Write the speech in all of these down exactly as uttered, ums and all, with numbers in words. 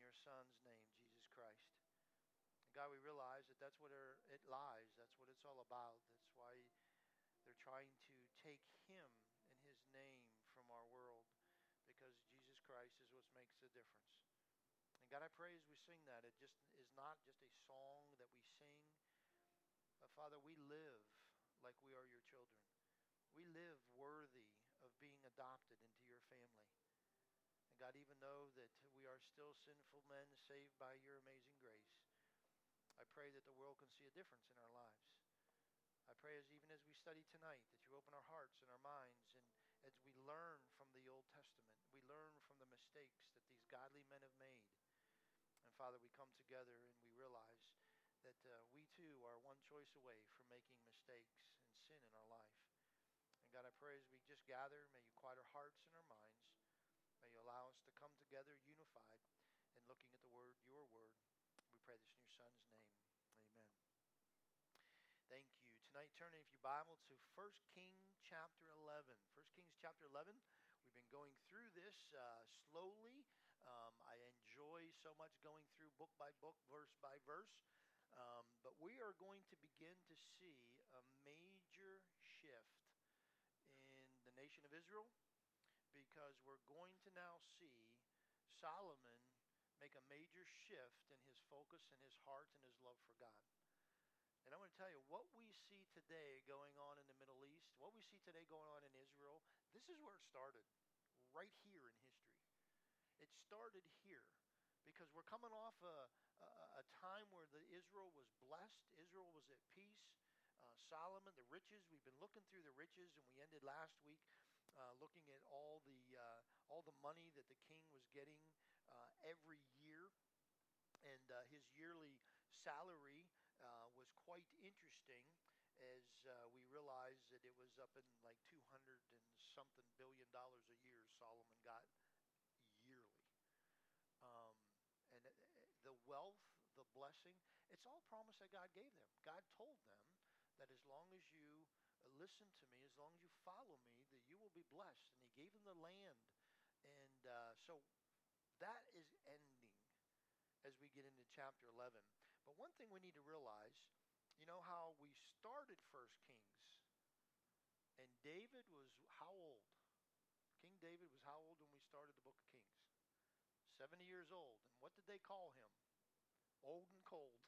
your Son's name, Jesus Christ. And God, we realize that that's what it lies. That's what it's all about. That's why they're trying to take him and his name from our world, because Jesus Christ is what makes the difference. And God, I pray as we sing that, it just is not just a song that we sing, but Father, we live like we are your children. We live worthy of being adopted into your family. And God, even though that we are still sinful men saved by your amazing grace, I pray that the world can see a difference in our lives. I pray as even as we study tonight that you open our hearts and our minds, and as we learn from the Old Testament, we learn from the mistakes that these godly men have made. And Father, we come together and we realize that uh, we too are one choice away from making mistakes and sin in our life. And God, I pray as we just gather, may you quiet our hearts and our minds. May you allow us to come together unified and looking at the word, your word. We pray this in your Son's name. Amen. Thank you. Tonight, turning, if you Bible, to First Kings chapter eleven. First Kings chapter eleven. We've been going through this uh, slowly. Um, I enjoy so much going through book by book, verse by verse. Um, but we are going to begin to see a major shift in the nation of Israel, because we're going to now see Solomon make a major shift in his focus and his heart and his love for God. And I want to tell you, what we see today going on in the Middle East, what we see today going on in Israel, this is where it started, right here in history. It started here because we're coming off a, a, a time where the Israel was blessed. Israel was at peace. Uh, Solomon, the riches, we've been looking through the riches, and we ended last week uh, looking at all the uh, all the money that the king was getting uh, every year. And uh, his yearly salary uh, was quite interesting, as uh, we realized that it was up in like two hundred and something billion dollars a year Solomon got yearly. Um, and uh, the wealth, the blessing, it's all promise that God gave them. God told them that as long as you uh, listen to me, as long as you follow me, that you will be blessed. And he gave them the land. And uh, so that is ending as we get into chapter eleven. But one thing we need to realize, you know how we started First Kings, and David was how old? King David was how old when we started the book of Kings? seventy years old. And what did they call him? Old and cold.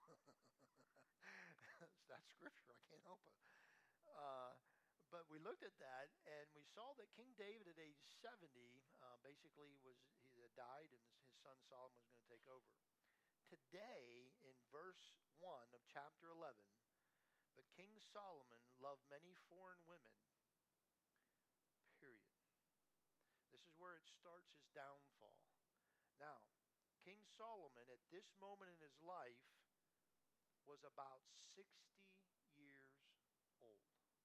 That's scripture. I can't help it. Uh, but we looked at that, and we saw that King David at age seventy uh, basically was he had died, and his son Solomon was going to take over. Today, in verse one of chapter eleven, but King Solomon loved many foreign women, period. This is where it starts his downfall. Now, King Solomon at this moment in his life was about sixty years old.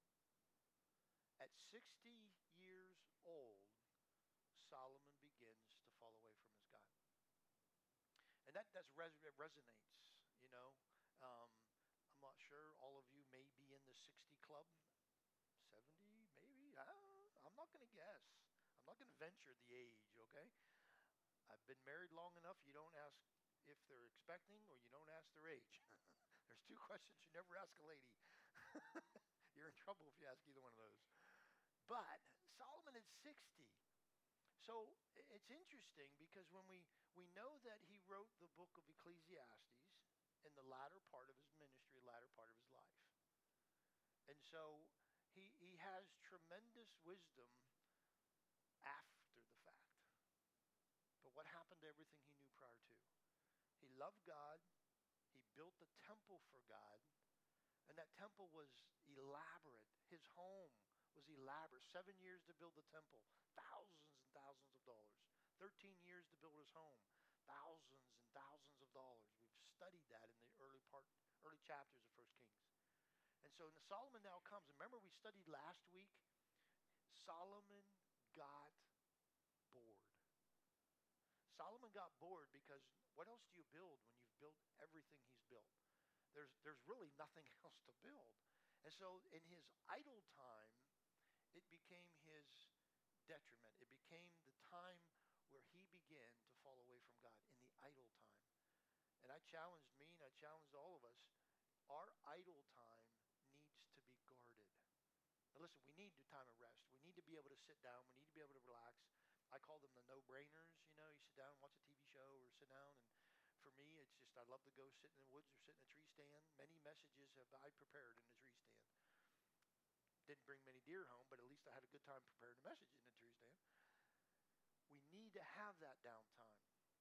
At sixty years old, Solomon begins to fall away from his God. And that that's res- resonates, you know. Um, I'm not sure. All of you may be in the sixty club. seventy, maybe? Uh, I'm not going to guess. I'm not going to venture the age, okay? I've been married long enough. You don't ask if they're expecting, or you don't ask their age. There's two questions you never ask a lady. You're in trouble if you ask either one of those. But Solomon is sixty. So it's interesting because when we, we know that he wrote the book of Ecclesiastes in the latter part of his ministry, latter part of his life. And so he, he has tremendous wisdom after the fact. But what happened to everything he knew prior to? He loved God. He built the temple for God. And that temple was elaborate. His home was elaborate. Seven years to build the temple. Thousands and thousands of dollars. Thirteen years to build his home. Thousands and thousands of dollars. We've studied that in the early part, early chapters of First Kings. And so Solomon now comes. Remember we studied last week? Solomon got bored. Solomon got bored because what else do you build when you've built everything he's built? There's there's really nothing else to build. And so in his idle time, it became his detriment. It became the time where he began to fall away from God in the idle time. I challenged me and I challenged all of us. Our idle time needs to be guarded. Now listen, we need the time of rest. We need to be able to sit down. We need to be able to relax. I call them the no-brainers. You know, you sit down and watch a T V show or sit down. And for me, it's just I love to go sit in the woods or sit in a tree stand. Many messages have I prepared in the tree stand. Didn't bring many deer home, but at least I had a good time preparing the message in the tree stand. We need to have that downtime.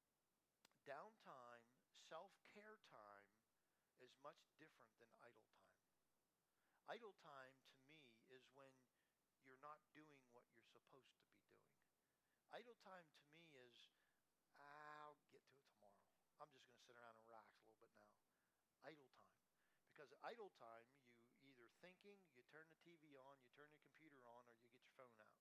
Downtime, self-care time, is much different than idle time. Idle time to me is when you're not doing what you're supposed to be doing. Idle time to me is, I'll get to it tomorrow. I'm just going to sit around and relax a little bit now. Idle time. Because idle time, you either thinking, you turn the T V on, you turn the computer on, or you get your phone out.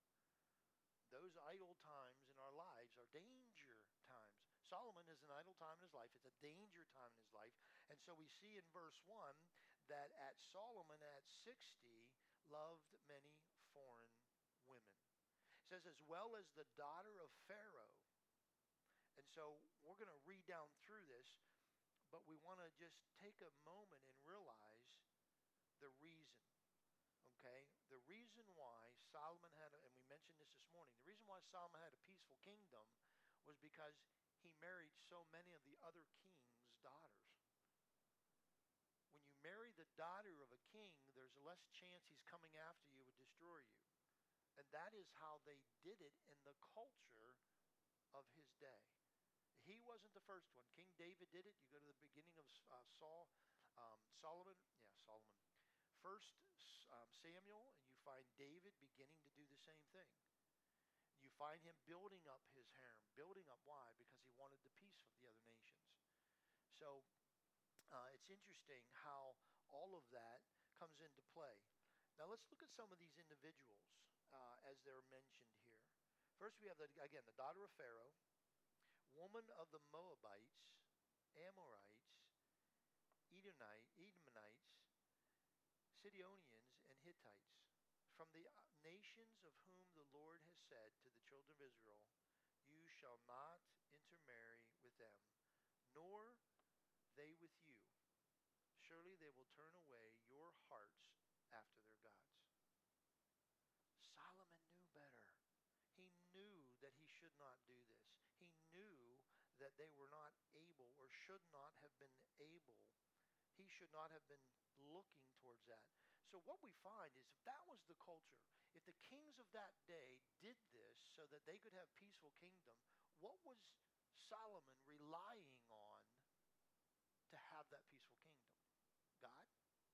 Those idle times in our lives are danger times. Solomon is an idle time in his life. It's a danger time in his life. And so we see in verse one that at Solomon at sixty loved many foreign women. It says as well as the daughter of Pharaoh. And so we're going to read down through this, but we want to just take a moment and realize the reason. Okay, the reason why Solomon had, a, and we mentioned this this morning, the reason why Solomon had a peaceful kingdom was because he married so many of the other king's daughters. When you marry the daughter of a king, there's less chance he's coming after you and destroy you. And that is how they did it in the culture of his day. He wasn't the first one. King David did it. You go to the beginning of uh, Saul, um, Solomon, yeah, Solomon. First um, Samuel, and you find David beginning to do the same thing. You find him building up his harem. Building up, why? Because he wanted the peace of the other nations. So uh, it's interesting how all of that comes into play. Now let's look at some of these individuals uh, as they're mentioned here. First we have, the, again, the daughter of Pharaoh, woman of the Moabites, Amorites, Edomite, Edomites, Sidonians, and Hittites, from the nations of whom the Lord has said to the children of Israel, you shall not intermarry with them, nor they with you. Surely they will turn away your hearts after their gods. Solomon knew better. He knew that he should not do this. He knew that they were not able or should not have been able. He should not have been looking towards that. So what we find is if that was the culture, if the kings of that day did this so that they could have peaceful kingdom, what was Solomon relying on to have that peaceful kingdom? God?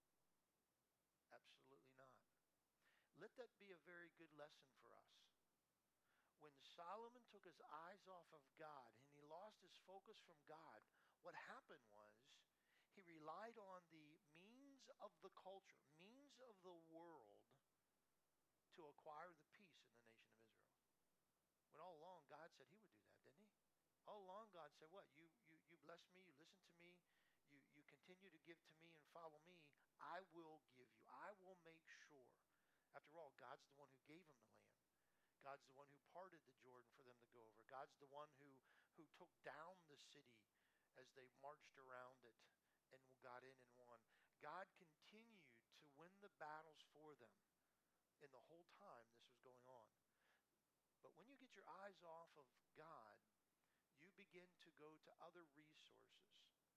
Absolutely not. Let that be a very good lesson for us. When Solomon took his eyes off of God and he lost his focus from God, what happened was he relied on the means of the culture, means of the world to acquire the peace in the nation of Israel. When all along God said he would do that, didn't he? All along God said what? You you you bless me, you listen to me, you, you continue to give to me and follow me, I will give you. I will make sure. After all, God's the one who gave them the land. God's the one who parted the Jordan for them to go over. God's the one who, who took down the city as they marched around it and got in and won. God continued to win the battles for them in the whole time this was going on. But when you get your eyes off of God, you begin to go to other resources.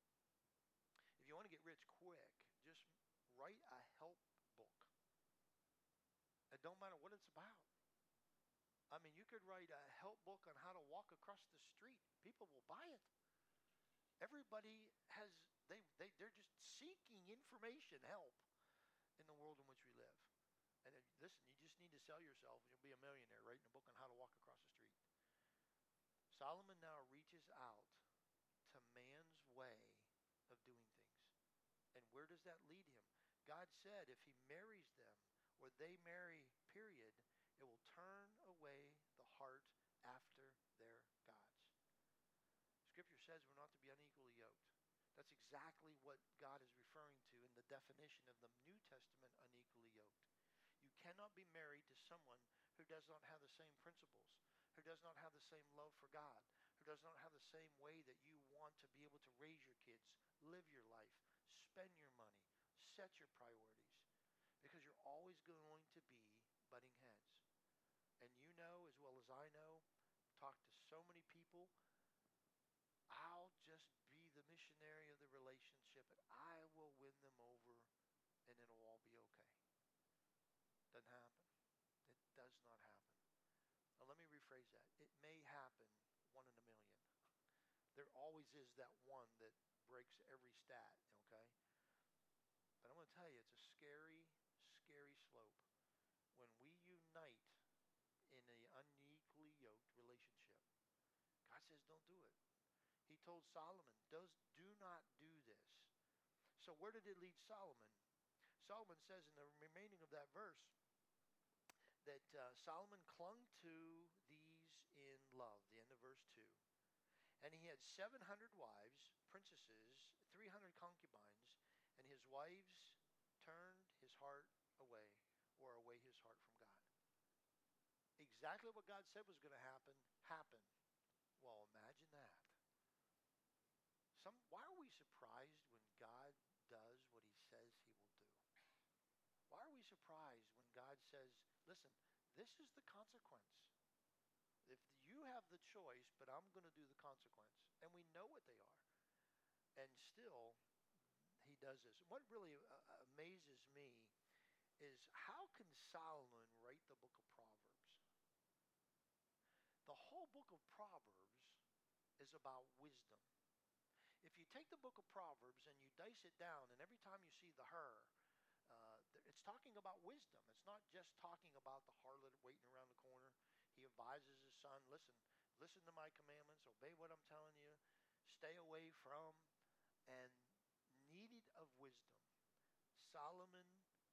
If you want to get rich quick, just write a help book. It don't matter what it's about. I mean, you could write a help book on how to walk across the street. People will buy it. Everybody has, they, they, they're just seeking information, help in the world in which we live. And then, listen, you just need to sell yourself and you'll be a millionaire writing a book on how to walk across the street. Solomon now reaches out to man's way of doing things. And where does that lead him? God said if he marries them or they marry, period, it will turn away the heart after their gods. Scripture says we're not to be unequally yoked. That's exactly what God is referring to in the definition of the New Testament unequally yoked. You cannot be married to someone who does not have the same principles, who does not have the same love for God, who or does not have the same way that you want to be able to raise your kids, live your life, spend your money, set your priorities, because you're always going to be butting heads. And you know as well as I know, talk to so many people, I'll just be the missionary of the relationship and I will win them over and it'll all be okay. Doesn't happen. It does not happen. Now let me rephrase that. It may happen one in a million. There always is that one that breaks every stat, okay? But I'm going to tell you, it's a scary, scary slope. When we unite in an unequally yoked relationship, God says don't do it. He told Solomon, Does, do not do this. So where did it lead Solomon? Solomon says in the remaining of that verse that uh, Solomon clung to these in love, the end of verse two. And he had seven hundred wives, princesses, three hundred concubines, and his wives turned his heart away, or away his heart from God. Exactly what God said was going to happen, happened. Well, imagine that. Some, why are we surprised when God does what he says he will do? Why are we surprised when God says, listen, this is the consequence. If you have the choice, but I'm going to do the consequence. And we know what they are. And still, he does this. What really uh, amazes me is how can Solomon write the book of Proverbs? The whole book of Proverbs is about wisdom. If you take the book of Proverbs and you dice it down, and every time you see the her, uh, it's talking about wisdom. It's not just talking about the harlot waiting around the corner. He advises his son, listen, listen to my commandments, obey what I'm telling you, stay away from, and needed of wisdom. Solomon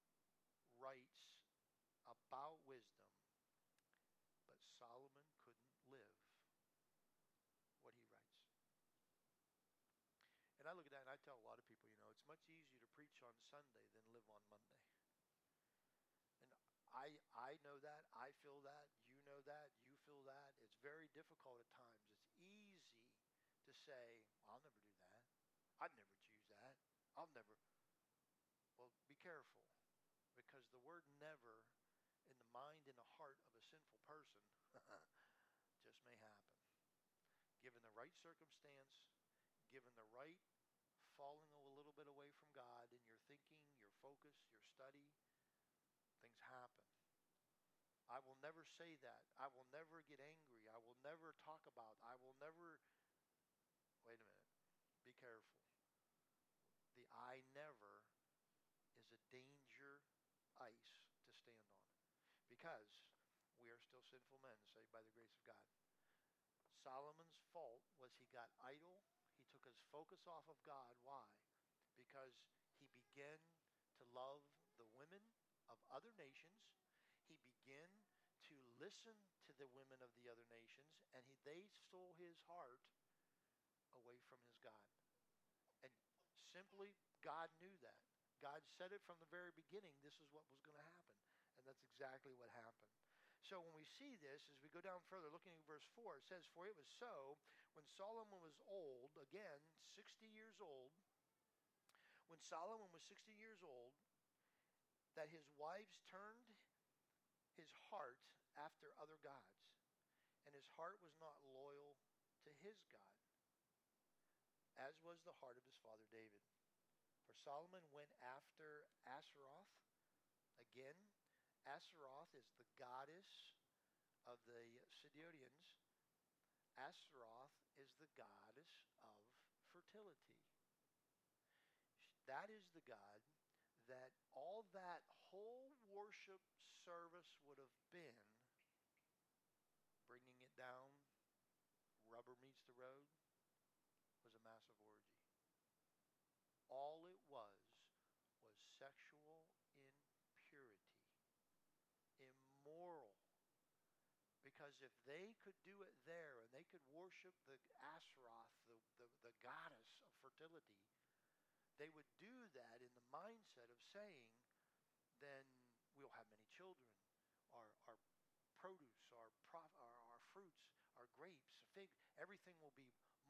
writes about wisdom, but Solomon couldn't live what he writes. And I look at that and I tell a lot of people, you know, it's much easier to preach on Sunday than live on Monday. And I I know that, I feel that, you know that, you feel that. It's very difficult at times. It's easy to say, well, I'll never do that. I'd never choose that. I'll never. Well, be careful, because the word never in the mind and the heart of a sinful person just may happen. Given the right circumstance, given the right falling a little bit away from God in your thinking, your focus, your study, things happen. I will never say that. I will never get angry. I will never talk about. I will never. Wait a minute. Be careful. The I never is a danger ice to stand on, because we are still sinful men saved by the grace of God. Solomon's fault was he got idle. He took his focus off of God. Why? Because he began to love the women of other nations. He began to listen to the women of the other nations, and he, they stole his heart away from his God. And simply, God knew that. God said it from the very beginning, this is what was going to happen. And that's exactly what happened. So when we see this, as we go down further, looking at verse four, it says, for it was so, when Solomon was old, again, sixty years old, when Solomon was sixty years old, that his wives turned his heart after other gods, and his heart was not loyal to his God, as was the heart of his father David. For Solomon went after Asheroth. Again, Asheroth is the goddess of the Sidonians. Asheroth is the goddess of fertility. That is the god that all that whole worship service would have been, bringing it down, rubber meets the road, was a massive orgy. All it was was sexual impurity, immoral. Because if they could do it there and they could worship the Asheroth, the, the, the goddess of fertility, they would do that in the mindset of saying, then we'll have many children. Our, our produce, our, prof, our, our fruits, our grapes, fig, everything will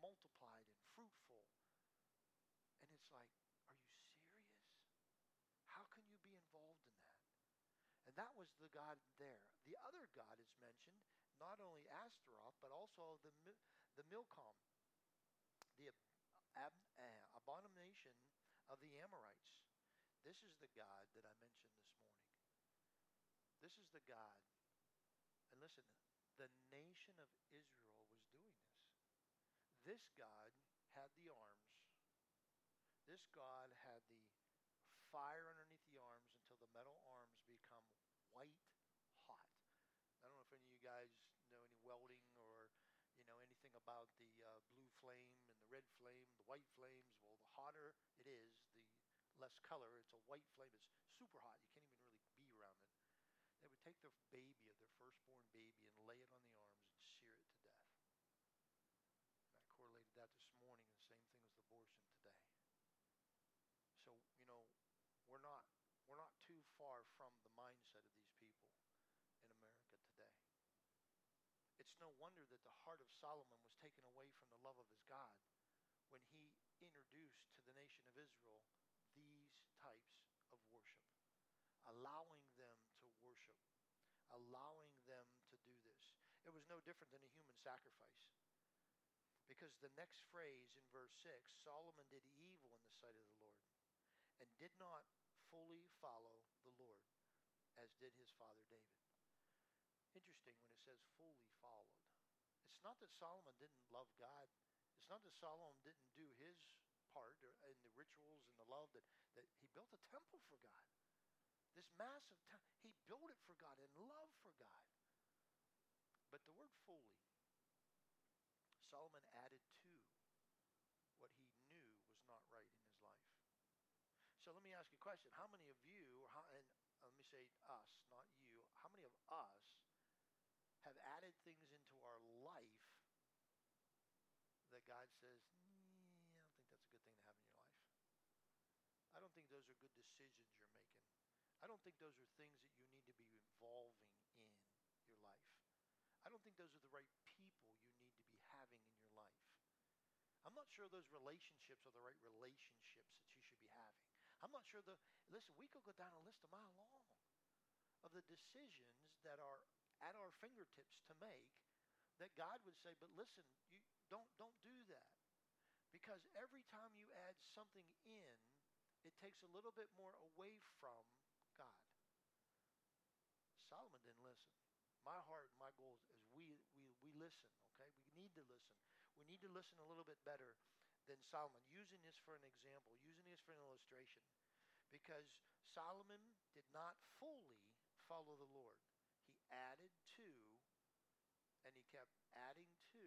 multiplied and fruitful. And it's like, are you serious? How can you be involved in that? And that was the god there. The other god is mentioned, not only Astaroth, but also the the Milcom, the ab, uh, abomination of the Amorites. This is the God that I mentioned this morning. This is the God. And listen, the nation of Israel was doing this. This God had the arms. This God had the fire underneath the arms until the metal arms become white hot. I don't know if any of you guys know any welding or you know anything about the uh, blue flame and the red flame, the white flames. Well, the hotter it is, the less color. It's a white flame. It's super hot. You can't even really be around it. They would take their baby, their firstborn baby, and lay it on the arms and sear it to death. And I correlated that this morning, the same thing as abortion today. So, you know, we're not we're not too far from the mindset of these people in America today. It's no wonder that the heart of Solomon was taken away from the love of his God when he introduced to the nation of Israel these types of worship, allowing them to worship, allowing them to do this. It was no different than a human sacrifice. Because the next phrase in verse six, Solomon did evil in the sight of the Lord and did not fully follow the Lord as did his father David. Interesting when it says fully followed. It's not that Solomon didn't love God. It's not that Solomon didn't do his part in the rituals and the love that, that he built a temple for God. This massive temple, he built it for God in love for God. But the word fully, Solomon added to what he knew was not right in his life. So let me ask you a question. How many of you, or how, and let me say us, not you, how many of us have added things into our life that God says, mm, I don't think that's a good thing to have in your life. I don't think those are good decisions you're making. I don't think those are things that you need to be involving in your life. I don't think those are the right people you need to be having in your life. I'm not sure those relationships are the right relationships that you should be having. I'm not sure the, listen, we could go down a list a mile long of the decisions that are at our fingertips to make that God would say, but listen, you don't, don't do that. Because every time you add something in, it takes a little bit more away from God. Solomon didn't listen. My heart, my goal is we, we, we listen, okay? We need to listen. We need to listen a little bit better than Solomon, using this for an example, using this for an illustration. Because Solomon did not fully follow the Lord. He added to, and he kept adding to,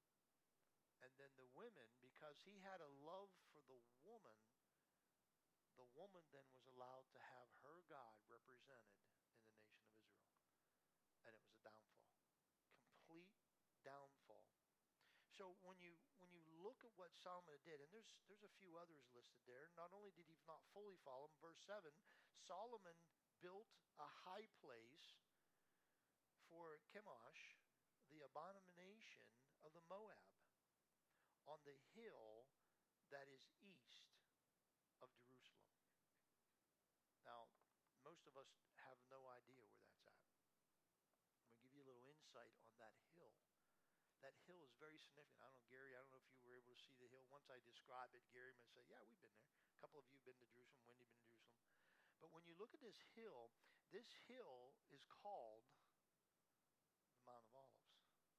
and then the women, because he had a love for the woman, the woman then was allowed to have her God represented in the nation of Israel. And it was a downfall. Complete downfall. So when you when you look at what Solomon did, and there's there's a few others listed there. Not only did he not fully follow him, verse seven, Solomon built a high place for Chemosh, the abomination of the Moab, on the hill that is east of Jerusalem. Now, most of us have no idea where that's at. I'm going to give you a little insight on that hill. That hill is very significant. I don't know, Gary, I don't know if you were able to see the hill. Once I describe it, Gary may say, yeah, we've been there. A couple of you have been to Jerusalem. Wendy been to Jerusalem. But when you look at this hill, this hill is called the Mount of Olives.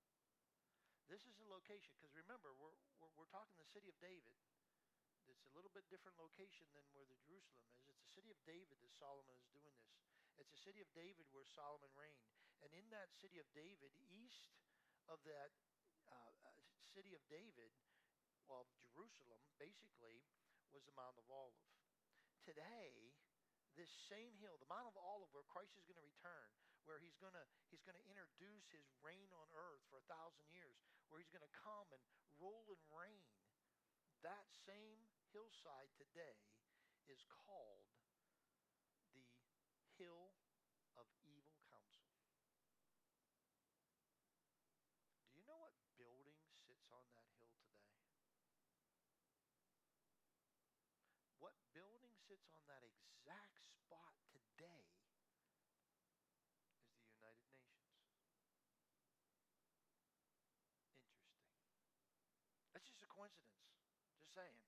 This is a location, because remember, we're, we're, we're talking the city of David. It's a little bit different location than where the Jerusalem is. It's the city of David that Solomon is doing this. It's the city of David where Solomon reigned. And in that city of David, east of that uh, city of David, well, Jerusalem, basically, was the Mount of Olives. Today, this same hill, the Mount of Olives, where Christ is going to return, where he's going to he's going to introduce his reign on earth for a thousand years, where he's going to come and rule and reign. That same hillside today is called the Hill of Evil Counsel. Do you know what building sits on that hill today? what building sits on that exact spot today is the United Nations. Interesting. That's just a coincidence. Just saying.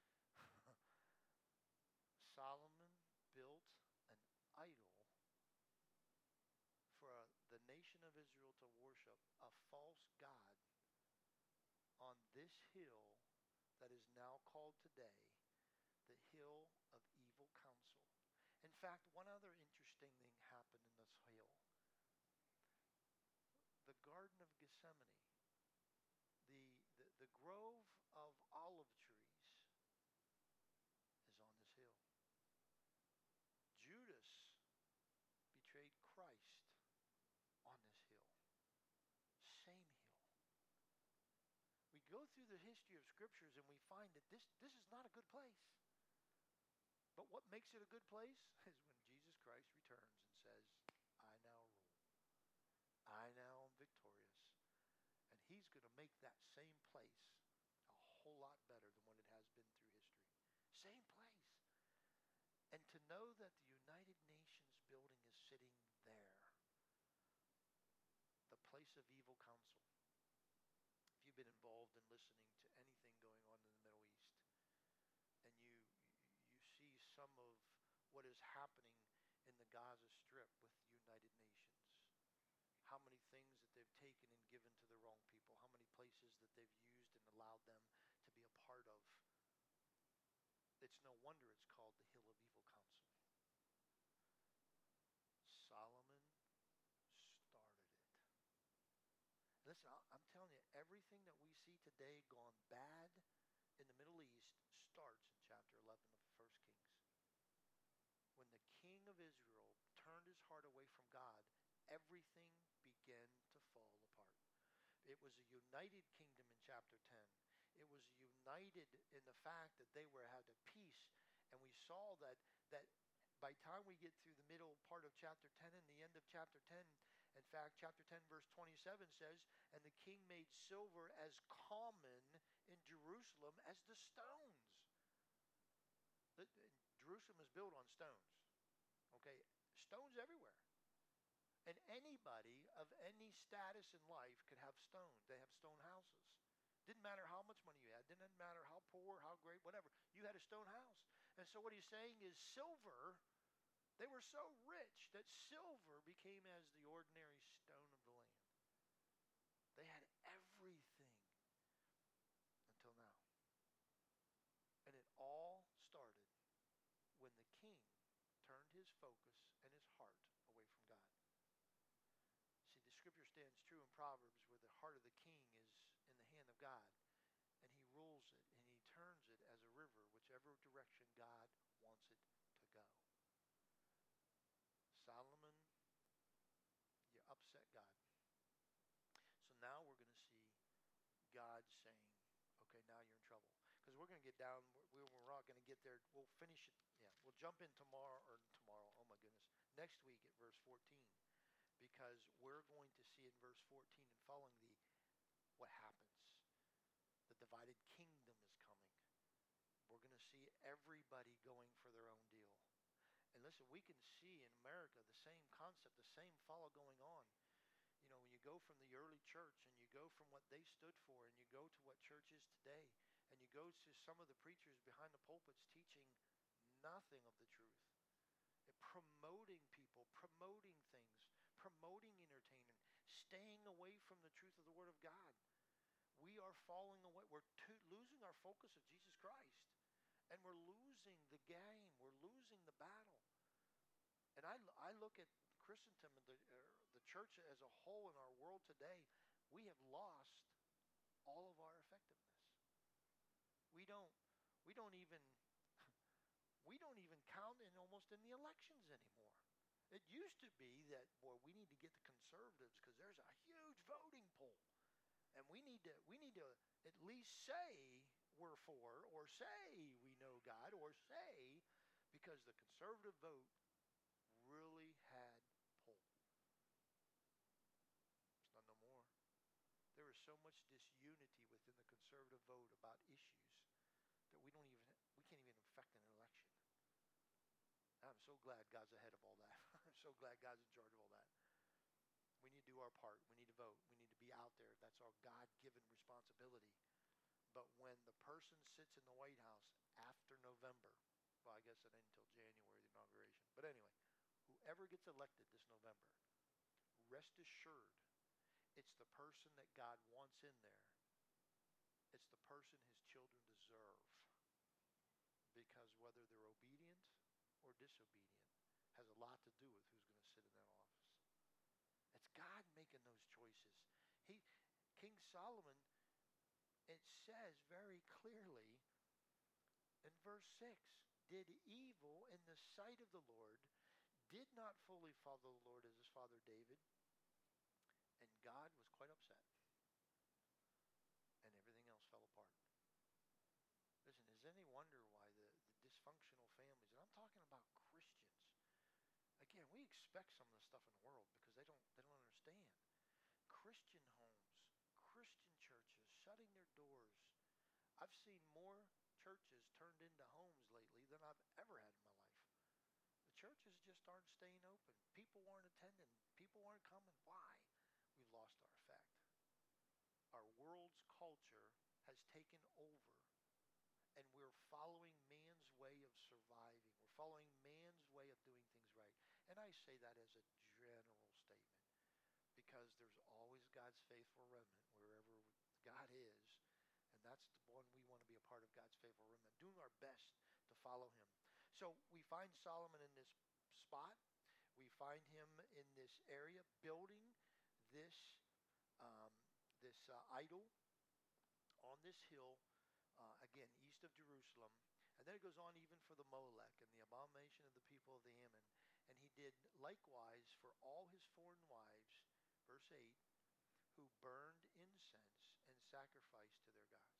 Solomon built an idol for uh, the nation of Israel to worship a false god on this hill that is now called today the Hill of Evil Counsel. In fact, one other interesting thing happened in this hill. The Garden of Gethsemane, the, the, the grove of olive trees, is on this hill. Judas betrayed Christ on this hill. Same hill. We go through the history of scriptures and we find that this, this is not a good place. But what makes it a good place is when Jesus Christ returns and says, I now rule. I now am victorious. And he's going to make that same place a whole lot better than what it has been through history. Same place. And to know that the United Nations building is sitting there, the place of evil counsel. If you've been involved in listening to anything going on in the Middle East, and you you see some of what is happening in the Gaza Strip with the United Nations, how many things that they've taken and given to the wrong people, how many places that they've used and allowed them to be a part of. It's no wonder it's called the Hill of Evil Counsel. Solomon started it. Listen, I'm telling you, everything that we see today gone bad in the Middle East starts in chapter eleven of First Kings. When the king of Israel turned his heart away from God, everything began to fall apart. It was a united kingdom in chapter ten. It was united in the fact that they were had a peace. And we saw that that by the time we get through the middle part of chapter ten and the end of chapter ten, in fact, chapter ten verse twenty-seven says, and the king made silver as common in Jerusalem as the stones. The, the, Jerusalem is built on stones. Okay? Stones everywhere. And anybody of any status in life could have stones. They have stone houses. Didn't matter how much money you had. Didn't matter how poor, how great, whatever. You had a stone house. And so what he's saying is silver, they were so rich that silver became as the ordinary stone of the land. They had everything until now. And it all started when the king turned his focus and his heart away from God. See, the scripture stands true in Proverbs where the heart of the king is in the hand of God, and he rules it, and he turns it as a river, whichever direction God wants it to go. Solomon, you upset God. So now we're going to see God saying, okay, now you're in trouble. Because we're going to get down, we're, we're not going to get there. We'll finish it, yeah, we'll jump in tomorrow, or tomorrow, oh my goodness, next week at verse fourteen. Because we're going to see in verse fourteen and following the what happens. The divided kingdom is coming. We're going to see everybody going for their own deal. And listen, we can see in America the same concept, the same follow going on. You know, when you go from the early church and you go from what they stood for and you go to what church is today and you go to some of the preachers behind the pulpits teaching nothing of the truth. Promoting people, promoting things, promoting entertainment, staying away from the truth of the Word of God. We are falling away. We're too, losing our focus of Jesus Christ. And we're losing the game. We're losing the battle. And I, I look at Christendom and the, uh, the church as a whole in our world today. We have lost all of our effectiveness. We don't, we don't even... We don't even count in almost in the elections anymore. It used to be that, boy, we need to get the conservatives because there's a huge voting pool. And we need to we need to at least say we're for, or say we know God, or say, because the conservative vote really had pull. It's not no more. There is so much disunity within the conservative vote about issues that we don't even we can't even affect an election. I'm so glad God's ahead of all that. I'm so glad God's in charge of all that. We need to do our part. We need to vote. We need to be out there. That's our God-given responsibility. But when the person sits in the White House after November, well, I guess it ain't until January, the inauguration. But anyway, whoever gets elected this November, rest assured, it's the person that God wants in there. It's the person his children deserve. Because whether they're obedient or disobedient has a lot to do with who's going to sit in that office. It's God making those choices. He, King Solomon, it says very clearly in verse six, did evil in the sight of the Lord, did not fully follow the Lord as his father David, and God was quite upset. And everything else fell apart. Listen, is any wonder why the, the dysfunctional families, and I'm talking about Christians. Again, we expect some of the stuff in the world because they don't they don't understand. Christian homes, Christian churches shutting their doors. I've seen more churches turned into homes lately than I've ever had in my life. The churches just aren't staying open. People aren't attending. People aren't coming. Why? We've lost our effect. Our world's culture has taken over. And we're following man's way of surviving. We're following man's way of doing things right. And I say that as a general statement because there's always God's faithful remnant wherever God is. And that's the one we want to be a part of, God's faithful remnant, doing our best to follow him. So we find Solomon in this spot. We find him in this area building this, um, this uh, idol on this hill. Uh, again, east of Jerusalem. And then it goes on even for the Molech and the abomination of the people of the Ammon. And he did likewise for all his foreign wives, verse eight, who burned incense and sacrificed to their gods.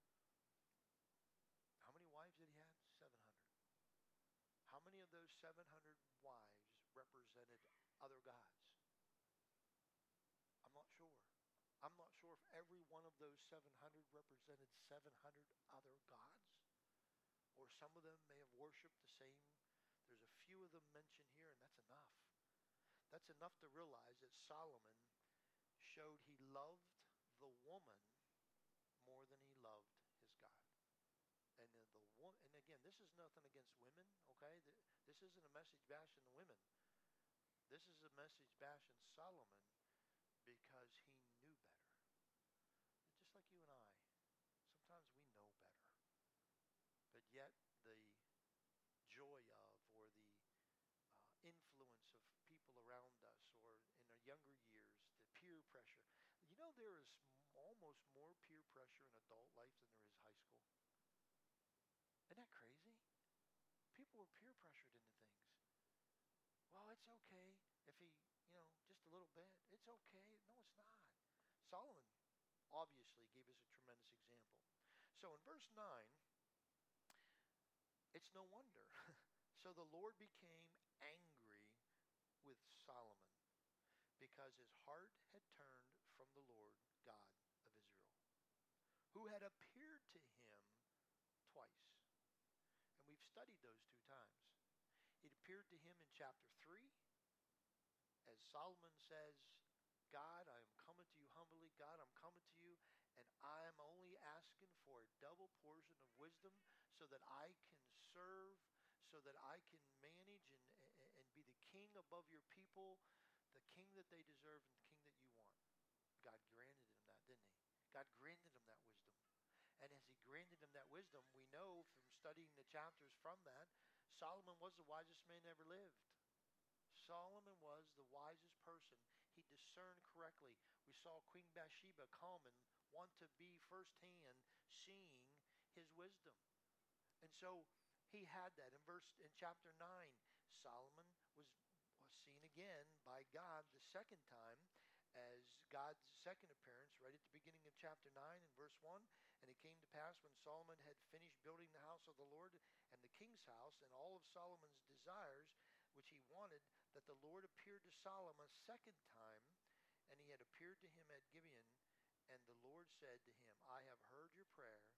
How many wives did he have? seven hundred. How many of those seven hundred wives represented other gods? I'm not sure. I'm not sure if every one of those seven hundred represented seven hundred other gods, or some of them may have worshipped the same. There's a few of them mentioned here, and that's enough. That's enough to realize that Solomon showed he loved the woman more than he loved his God. And the, the one, and again, this is nothing against women, okay? This isn't a message bashing the women. This is a message bashing Solomon because he knew better. Just like you and I, sometimes we know better. But yet the joy of or the uh, influence of people around us or in our younger years, the peer pressure. You know, there is almost more peer pressure in adult life than there is high school. Isn't that crazy? People were peer pressured into things. Well, it's okay if he, you know, just a little bit. It's okay. No, it's not. Solomon obviously gave us a tremendous example. So in verse nine, it's no wonder. So the Lord became angry with Solomon because his heart had turned from the Lord God of Israel, who had appeared to him twice. And we've studied those two times. It appeared to him in chapter three, as Solomon says, God, I am coming to you humbly. God, I'm coming to you, and I am only asking for a double portion of wisdom so that I can serve, so that I can manage and, and be the king above your people, the king that they deserve and the king that you want. God granted him that, didn't he? God granted him that wisdom. And as he granted him that wisdom, we know from studying the chapters from that, Solomon was the wisest man ever lived. Solomon was the wisest person. He discerned correctly. We saw Queen Bathsheba come and want to be firsthand seeing his wisdom. And so he had that. In verse in chapter nine, Solomon was, was seen again by God the second time as God's second appearance right at the beginning of chapter nine and verse one. And it came to pass when Solomon had finished building the house of the Lord and the king's house and all of Solomon's desires, which he wanted, that the Lord appeared to Solomon a second time, and he had appeared to him at Gibeon, and the Lord said to him, I have heard your prayer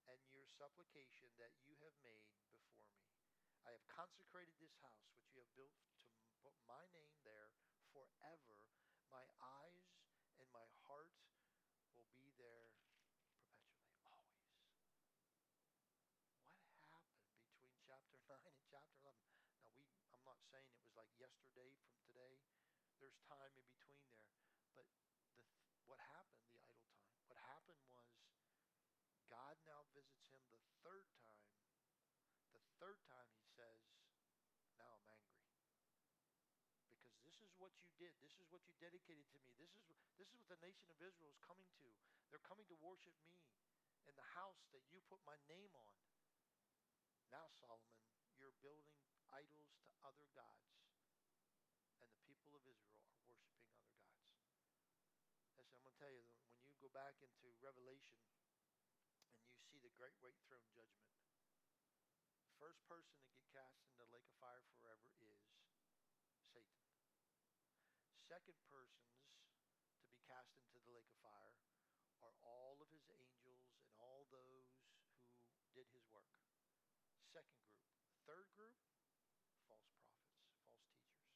and your supplication that you have made before me. I have consecrated this house which you have built to put my name there forever. My eyes and my heart will be there perpetually, always. What happened between chapter nine and chapter eleven? Now, we I'm not saying it was like yesterday from today. There's time in between there. But the what happened, the idle time, what happened was God now visits him the third time. The third time he says, now I'm angry. Because this is what you did. This is what you dedicated to me. This is, this is what the nation of Israel is coming to. They're coming to worship me in the house that you put my name on. Now, Solomon, you're building idols to other gods. And the people of Israel are worshiping other gods. Listen, I'm going to tell you, when you go back into Revelation and you see the great white throne judgment, the first person to get cast into the lake of fire forever is Satan. Second persons to be cast into the lake of fire are all of his angels and all those who did his work. Second group. Third group, false prophets, false teachers.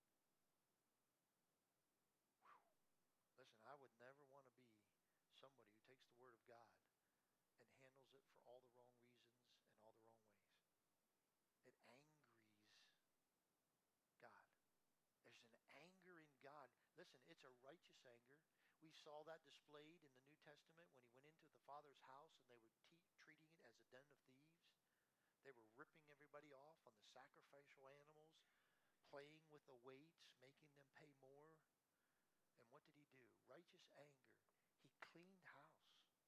Whew. Listen, I would never want to be somebody who takes the word of God and handles it for all the wrong reasons and all the wrong ways. It angries God. There's an anger in God. Listen, it's a righteous anger. We saw that displayed in the New Testament when he went into the Father's house and they were te- treating it as a den of thieves. They were ripping everybody off on the sacrificial animals, playing with the weights, making them pay more. And what did he do? Righteous anger. He cleaned house.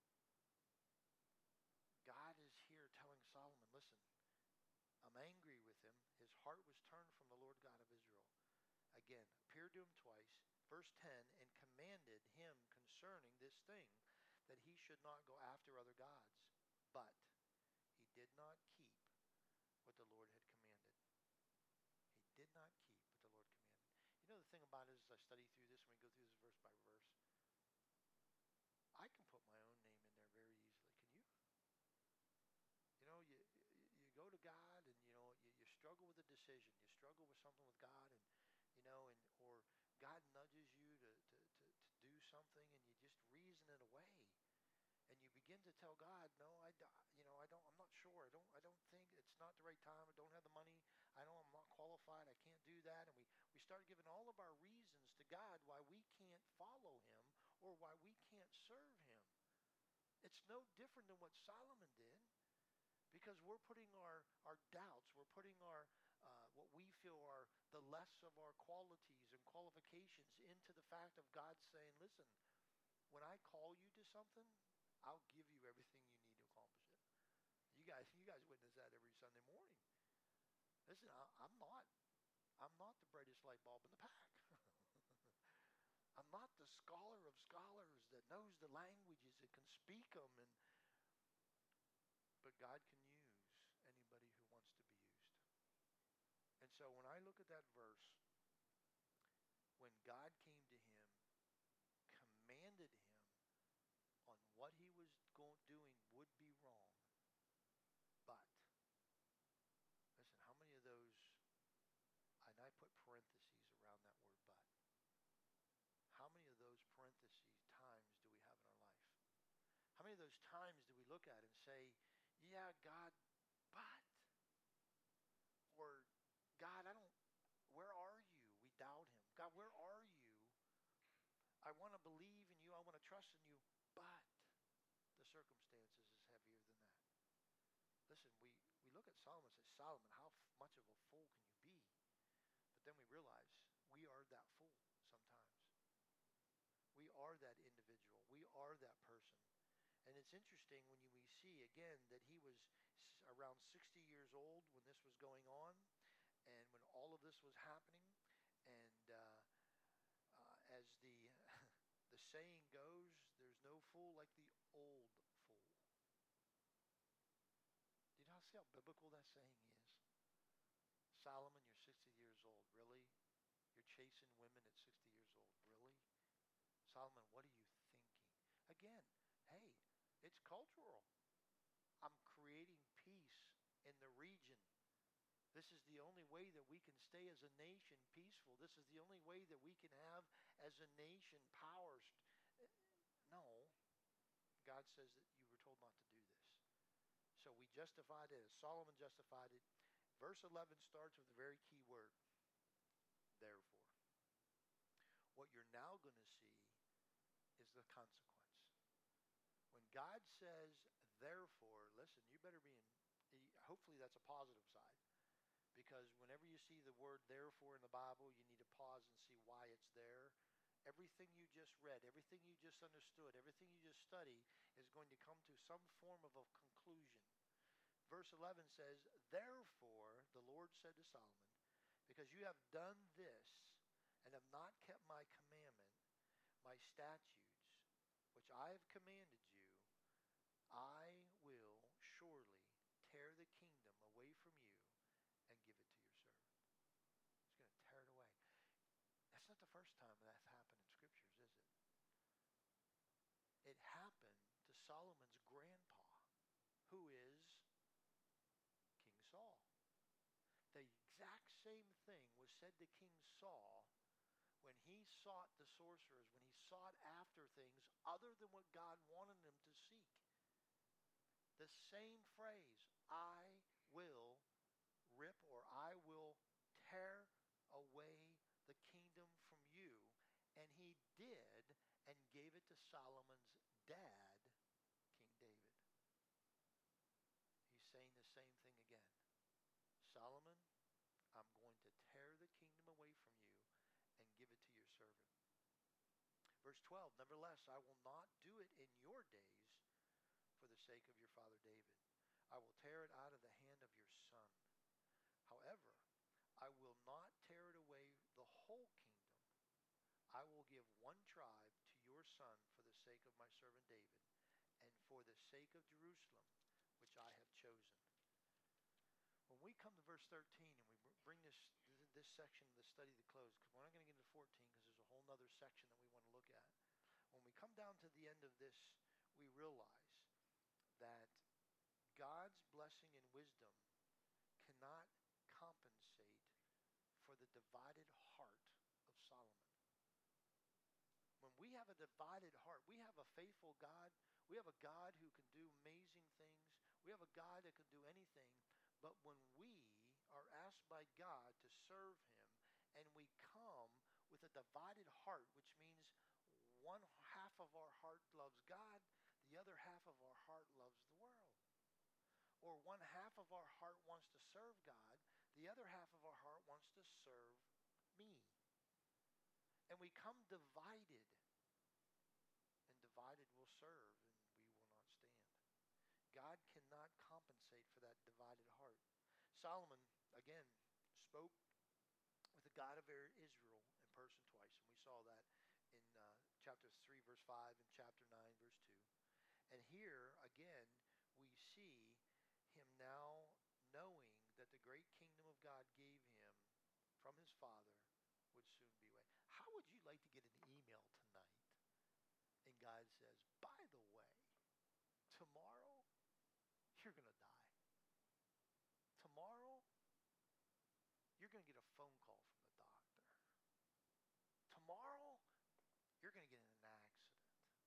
God is here telling Solomon, listen, I'm angry with him. His heart was turned from the Lord God of Israel. Again, appeared to him twice, verse ten, and commanded him concerning this thing, that he should not go after other gods. But he did not keep what the Lord had commanded. He did not keep what the Lord commanded. You know, the thing about it is, as I study through this, when we go through this verse by verse, I can put my own name in there very easily. Can you? You know, you you go to God and, you know, you, you struggle with a decision. You struggle with something with God and, you know, and or God nudges you to, to, to, to do something and you just reason it away. And you begin to tell God, no, I, you know, I don't, I'm not sure. I don't, I don't think it's not the right time. I don't have the money. I know I'm not qualified. I can't do that. And we, we start giving all of our reasons to God why we can't follow him or why we can't serve him. It's no different than what Solomon did. Because we're putting our, our doubts, we're putting our uh, what we feel are the less of our qualities and qualifications into the fact of God saying, listen, when I call you to something, I'll give you everything you need to accomplish it. You guys, you guys witness that every Sunday morning. Listen, I, I'm not, I'm not the brightest light bulb in the pack. I'm not the scholar of scholars that knows the languages and can speak them and but God can use anybody who wants to be used. And so when I look at that verse, when God came to him, commanded him on what he was going, doing would be wrong, but, listen, how many of those, and I put parentheses around that word but, how many of those parentheses times do we have in our life? How many of those times do we look at and say, yeah, God, but, or God, I don't, where are you? We doubt him. God, where are you? I want to believe in you. I want to trust in you, but the circumstances is heavier than that. Listen, we, we look at Solomon and say, Solomon, how f- much of a fool can you be? But then we realize we are that fool sometimes. We are that individual. We are that person. And it's interesting when you, we see, again, that he was around sixty years old when this was going on and when all of this was happening. And uh, uh, as the, the saying goes, there's no fool like the old fool. Do you know how biblical that saying is? Solomon, you're sixty years old. Really? You're chasing women at sixty years old. Really? Solomon, what are you thinking? Again, hey, it's cultural. I'm creating peace in the region. This is the only way that we can stay as a nation peaceful. This is the only way that we can have as a nation power. No, God says that you were told not to do this. So we justified it as Solomon justified it. Verse eleven starts with a very key word, therefore. What you're now going to see is the consequence. When God says, therefore, listen, you better be in, hopefully that's a positive side. Because whenever you see the word therefore in the Bible, you need to pause and see why it's there. Everything you just read, everything you just understood, everything you just studied is going to come to some form of a conclusion. Verse eleven says, therefore, the Lord said to Solomon, because you have done this and have not kept my commandment, my statutes, which I have commanded you, I will surely tear the kingdom away from you and give it to your servant. He's going to tear it away. That's not the first time that's happened in scriptures, is it? It happened to Solomon's grandpa, who is King Saul. The exact same thing was said to King Saul when he sought the sorcerers, when he sought after things other than what God wanted him to seek. The same phrase, I will rip or I will tear away the kingdom from you. And he did and gave it to Solomon's dad, King David. He's saying the same thing again. Solomon, I'm going to tear the kingdom away from you and give it to your servant. Verse twelve, nevertheless, I will not do it in your days for the sake of your father David. I will tear it out of the hand of your son. However, I will not tear it away the whole kingdom. I will give one tribe to your son for the sake of my servant David and for the sake of Jerusalem, which I have chosen. When we come to verse thirteen and we bring this this section of the study to close, because we're not going to get into fourteen because there's a whole other section that we want to look at. When we come down to the end of this, we realize that God's blessing and wisdom cannot compensate for the divided heart of Solomon. When we have a divided heart, we have a faithful God. We have a God who can do amazing things. We have a God that can do anything. But when we are asked by God to serve him and we come with a divided heart, which means one half of our heart loves God, the other half of our heart loves the world. Or one half of our heart wants to serve God, the other half of our heart wants to serve me. And we come divided, and divided will serve, and we will not stand. God cannot compensate for that divided heart. Solomon, again, spoke with the God of Israel in person twice, and we saw that in uh, chapter three, verse five, and chapter nine, verse two. And here, again, we see him now knowing that the great kingdom of God gave him from his father would soon be away. How would you like to get an email tonight and God says, by the way, tomorrow you're going to die. Tomorrow you're going to get a phone call from the doctor. Tomorrow you're going to get in an accident.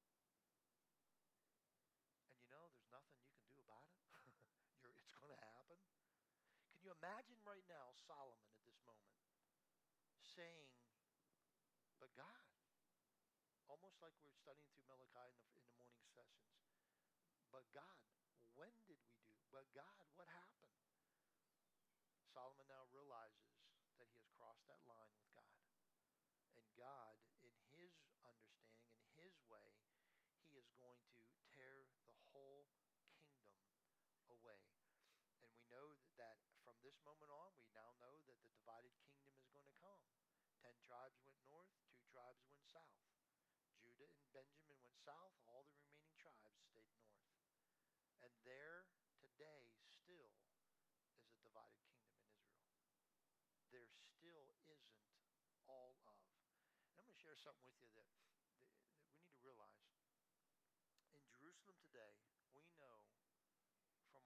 And you know, there's nothing you can do about it. You're, it's going to happen. Can you imagine right now Solomon at this moment saying, but God, almost like we're studying through Malachi in the, in the morning sessions, but God, when did we do? But God, what happened? Solomon now realizes that he has crossed that line with God. And God, in his understanding, in his way, he is going to tear the whole kingdom away. And we know that, that from this moment on, we now know that the divided kingdom is going to come. Ten tribes went north, two tribes went south. Judah and Benjamin went south, all the remaining tribes stayed north. And there today still is a divided kingdom in Israel. There still isn't all of. And I'm going to share something with you that, that, that we need to realize. In Jerusalem today, we know from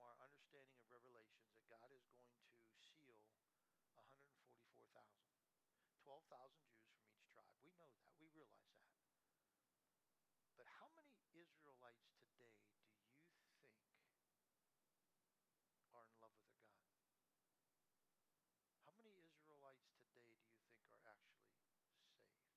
that God is going to seal one hundred forty-four thousand. twelve thousand Jews from each tribe. We know that. We realize that. But how many Israelites today do you think are in love with their God? How many Israelites today do you think are actually saved?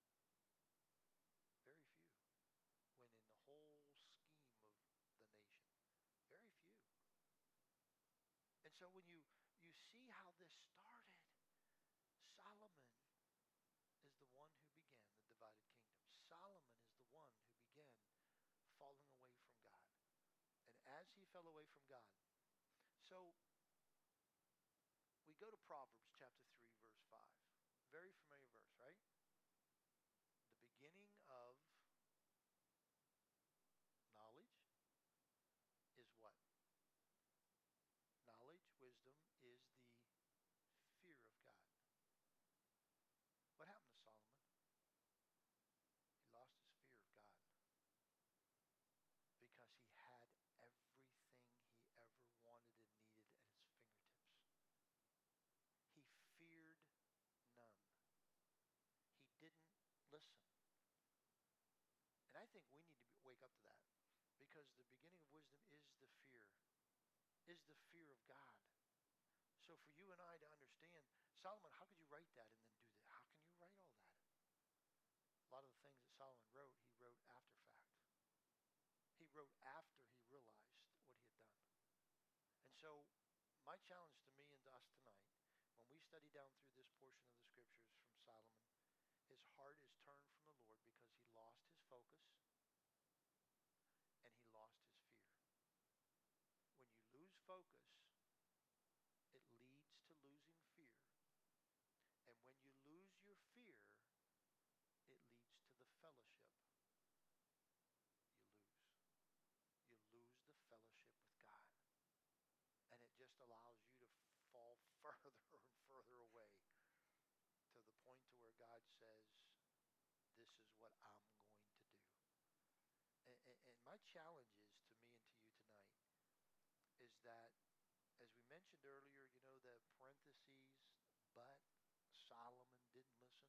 Very few. When in the whole scheme of the nation, very few. And so when you, you see how this started, Solomon is the one who began the divided kingdom. Solomon is the one who began falling away from God. And as he fell away from God, so we go to Proverbs chapter three, verse five. Very familiar verse, right? The beginning of knowledge is what? Knowledge, wisdom is the fear of God. What happened to Solomon? He lost his fear of God because he had everything he ever wanted and needed at his fingertips. He feared none. He didn't listen. And I think we need to be, wake up to that, because the beginning of wisdom is the fear, is the fear of God. So for you and I to understand, Solomon, how could you write that and then do that? How can you write all that? A lot of the things that Solomon wrote, he wrote after fact. He wrote after he realized what he had done. And so my challenge to me and to us tonight, when we study down through this portion of the scriptures from Solomon, his heart is turned from the Lord because he lost his focus and he lost his fear. When you lose focus, it leads to losing fear. And when you lose your fear, it leads to the fellowship you lose. You lose the fellowship with God. And it just allows you to fall further and further away to the point to where God says, this is what I'm going to do. And, and, and my challenge is to me and to you tonight is that, as we mentioned earlier, you know, the parentheses, but Solomon didn't listen.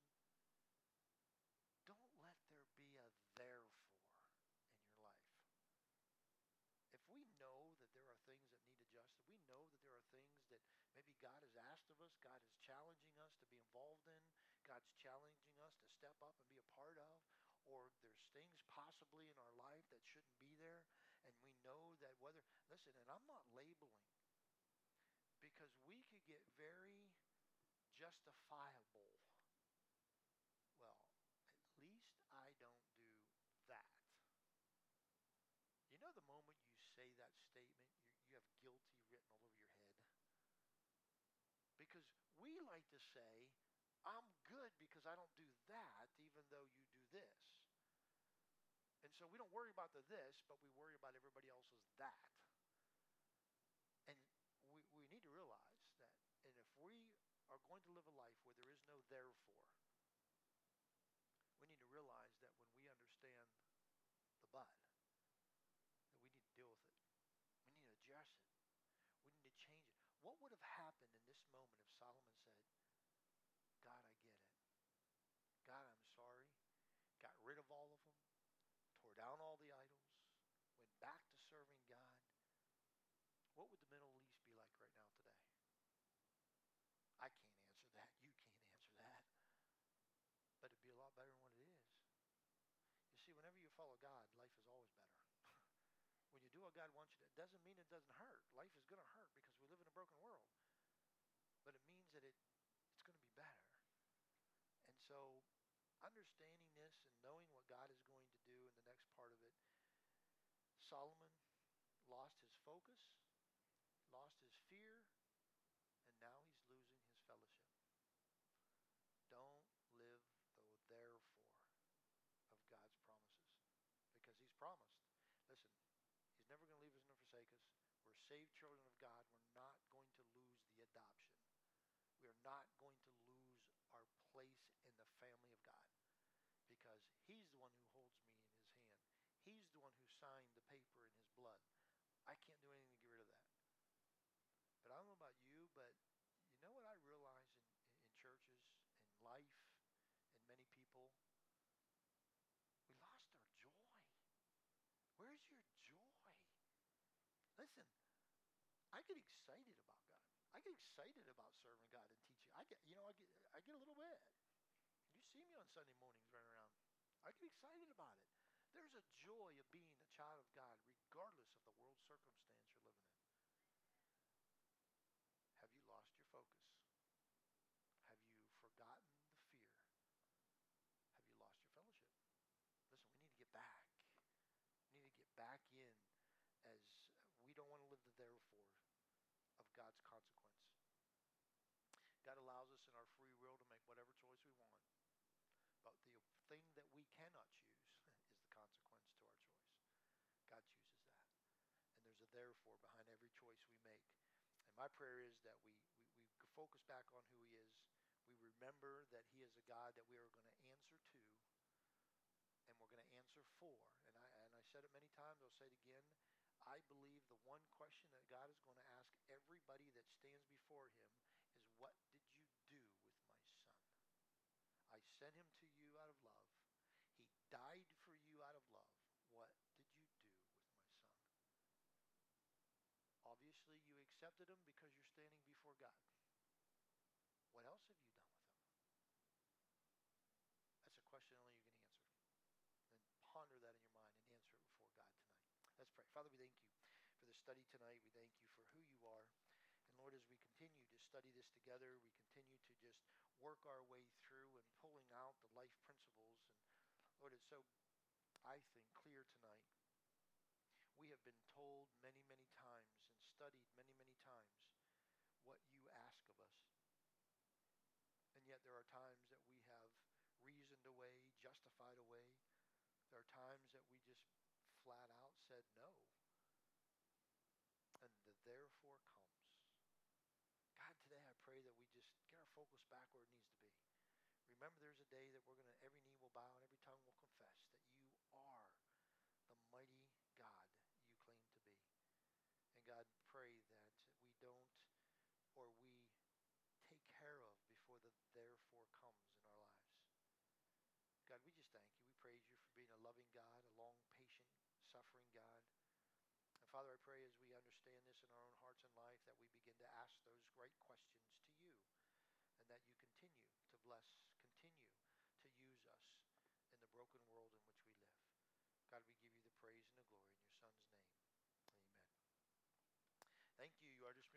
Don't let there be a therefore in your life. If we know that there are things that need adjusted, we know that there are things that maybe God has asked of us, God is challenging us to be involved in, God's challenging us to step up and be a part of, or there's things possibly in our life that shouldn't be there, and we know that whether, listen, and I'm not labeling, because we could get very justifiable. Well, at least I don't do that. You know, the moment you say that statement, you, you have guilty written all over your head. Because we like to say, I'm good because I don't do that, even though you do this. And so we don't worry about the this, but we worry about everybody else's that. And we, we need to realize that, and if we are going to live a life where there is no therefore, we need to realize that when we understand the but, that we need to deal with it. We need to address it. We need to change it. What would have happened in this moment if Solomon said, God, I get it. God, I'm sorry. Got rid of all of them. Tore down all the idols. Went back to serving God. What would the Middle East be like right now today? I can't answer that. You can't answer that. But it'd be a lot better than what it is. You see, whenever you follow God, life is always better. When you do what God wants you to, it doesn't mean it doesn't hurt. Life is going to hurt because we live in a broken world. But it means that it, it's going to be better. And so understanding this and knowing what God is going to do in the next part of it, Solomon lost his focus, lost his fear, and now he's losing his fellowship. Don't live the therefore of God's promises, because he's promised. Listen, he's never going to leave us nor forsake us. We're saved children of God. We're not going to lose the adoption. We are not going to lose our place in the family of God, because he's the one who holds me in his hand. He's the one who signed the paper in his blood. I can't do anything to get rid of that. But I'm but you know what I realize in, in churches, in life, in many people? We lost our joy. Where's your joy? Listen, I get excited about God. I get excited about serving God and teaching. I get, you know, I get, I get a little bit. You see me on Sunday mornings running around. I get excited about it. There's a joy of being a child of God, regardless of the world circumstance you're living in. Have you lost your focus? Have you forgotten the fear? Have you lost your fellowship? Listen, we need to get back. We need to get back in, as we don't want to live the therefore of God's consequence. God allows us in our free will to make whatever choice we want. But the thing that we cannot choose is the consequence to our choice. God chooses that. And there's a therefore behind every choice we make. And my prayer is that we, we, we focus back on who he is. We remember that he is a God that we are going to answer to, and we're going to answer for. And I, and I said it many times, I'll say it again. I believe the one question that God is going to ask everybody that stands before him is, what did you do with my son? I sent him to you out of love. He died for you out of love. What did you do with my son? Obviously, you accepted him because you're standing before God. What else have you done with him? That's a question only you can answer. And ponder that in your mind and answer it before God tonight. Let's pray. Father, we thank you for the study tonight. We thank you for who you are. And Lord, as we continue to study this together, we continue to just work our way through and pulling out the life principles. And Lord, it's so, I think, clear tonight. We have been told many, many times and studied many, many times what you ask of us. And yet there are times that we have reasoned away, justified away. There are times that we just flat out said no. And the therefore comes. God, today I pray that we just get our focus back where it needs to be. Remember, there's a day that we're going to, every knee will bow and every tongue will confess that you are the mighty God you claim to be. And God, pray that we don't, or we take care of before the therefore comes in our lives. God, we just thank you. We praise you for being a loving God, a long, patient, suffering God. And Father, I pray as we understand this in our own hearts and life that we begin to ask those great questions to you, and that you continue to bless, continue to use us in the broken world in which we live. God, we give you the praise and the